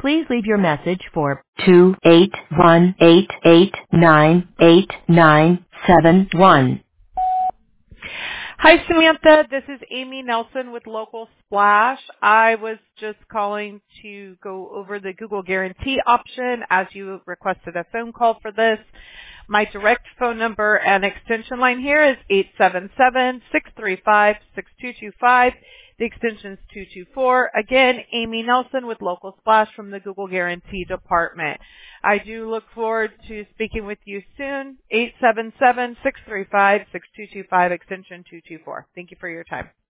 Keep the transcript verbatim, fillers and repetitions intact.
Please leave your message for two eight one eight eight nine eight nine seven one. Hi, Samantha. This is Amy Nelson with Local Splash. I was just calling to go over the Google Guarantee option as you requested a phone call for this. My direct phone number and extension line here is eight seven seven, six three five, six two two five. The extension is two two four. Again, Amy Nelson with Local Splash from the Google Guarantee Department. I do look forward to speaking with you soon. eight seven seven, six three five, six two two five, extension two two four. Thank you for your time.